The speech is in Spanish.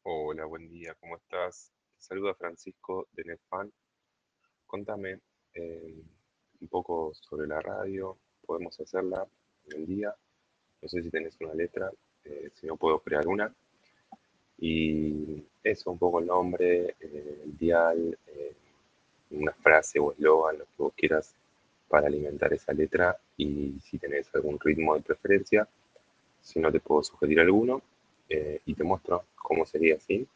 Hola, buen día, ¿cómo estás? Te saluda Francisco de NetFan. Contame eh, un poco sobre la radio, podemos hacerla en el día. No sé si tenés una letra, si no puedo crear una. Y eso, un poco el nombre, el dial, una frase o eslogan, lo que vos quieras para alimentar esa letra. Y si tenés algún ritmo de preferencia, si no te puedo sugerir alguno. Y te muestro cómo sería así.